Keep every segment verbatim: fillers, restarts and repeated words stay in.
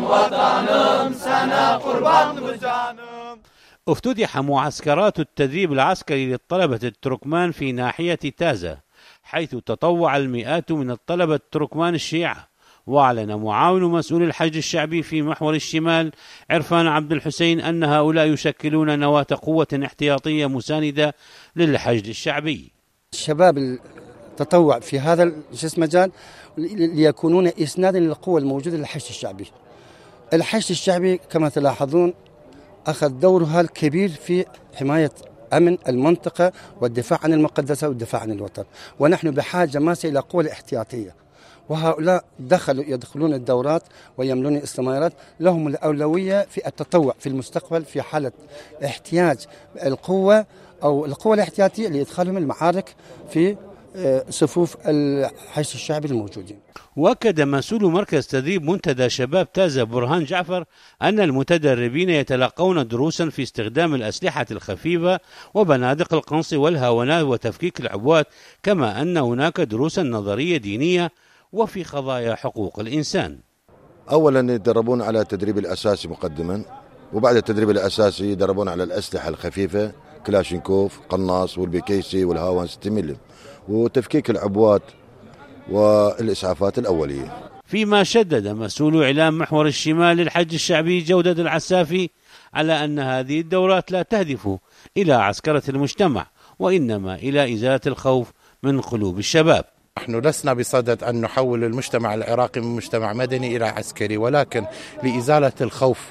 وطنم سنة قربان بجانم. افتتح معسكرات التدريب العسكري للطلبة التركمان في ناحية تازة، حيث تطوع المئات من الطلبة التركمان الشيعة. وأعلن معاون مسؤول الحشد الشعبي في محور الشمال عرفان عبد الحسين أن هؤلاء يشكلون نواة قوة احتياطية مساندة للحشد الشعبي. الشباب التطوع في هذا المجال ليكونون إسنادا للقوة الموجودة للحشد الشعبي. الحشد الشعبي كما تلاحظون أخذ دورها الكبير في حماية أمن المنطقة والدفاع عن المقدسة والدفاع عن الوطن، ونحن بحاجة ماسة إلى قوة احتياطية، وهؤلاء دخلوا يدخلون الدورات ويملون الاستمارات، لهم الأولوية في التطوع في المستقبل في حالة احتياج القوة أو القوة الاحتياطية لإدخالهم المعارك في صفوف الحشد الشعبي الموجودين. وأكد مسؤول مركز تدريب منتدى شباب تازة برهان جعفر أن المتدربين يتلقون دروسا في استخدام الأسلحة الخفيفة وبنادق القنص والهاونات وتفكيك العبوات، كما أن هناك دروسا نظرية دينية وفي قضايا حقوق الإنسان. أولا يدربون على التدريب الأساسي مقدما، وبعد التدريب الأساسي يدربون على الأسلحة الخفيفة كلاشينكوف قناص والبيكيسي والهاون ستة ملم وتفكيك العبوات والإسعافات الأولية. فيما شدد مسؤول إعلام محور الشمال للحشد الشعبي جودة العسافي على أن هذه الدورات لا تهدف إلى عسكرة المجتمع، وإنما إلى إزالة الخوف من قلوب الشباب. نحن لسنا بصدد أن نحول المجتمع العراقي من مجتمع مدني إلى عسكري، ولكن لإزالة الخوف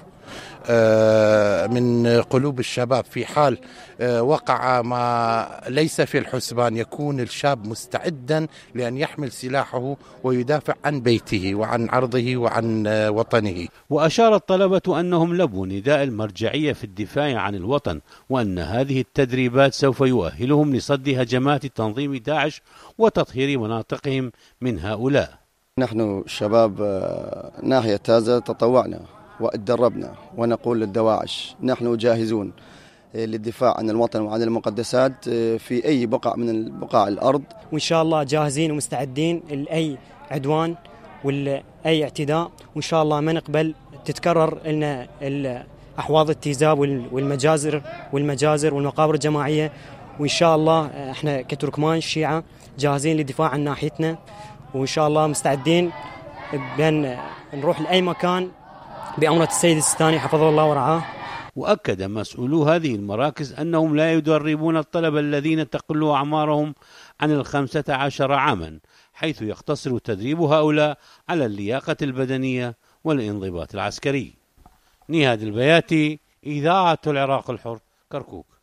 من قلوب الشباب في حال وقع ما ليس في الحسبان، يكون الشاب مستعدا لأن يحمل سلاحه ويدافع عن بيته وعن عرضه وعن وطنه. وأشار الطلبة أنهم لبوا نداء المرجعية في الدفاع عن الوطن، وأن هذه التدريبات سوف يؤهلهم لصد هجمات تنظيم داعش وتطهير مناطقهم من هؤلاء. نحن شباب ناحية تازة تطوعنا واتدربنا، ونقول للدواعش نحن جاهزون للدفاع عن الوطن وعن المقدسات في أي بقع من بقاع الأرض، وإن شاء الله جاهزين ومستعدين لأي عدوان ولا أي اعتداء، وإن شاء الله ما نقبل تتكرر لنا أحواض التيزاب والمجازر والمجازر والمقابر الجماعية. وإن شاء الله احنا كتركمان الشيعة جاهزين للدفاع عن ناحيتنا، وإن شاء الله مستعدين بأن نروح لأي مكان بأمرة السيد السيستاني حفظه الله ورعاه. وأكد مسؤولو هذه المراكز أنهم لا يدربون الطلبة الذين تقل أعمارهم عن الخمسة عشر عاما، حيث يقتصر تدريب هؤلاء على اللياقة البدنية والانضباط العسكري. نهاد البياتي، إذاعة العراق الحر، كركوك.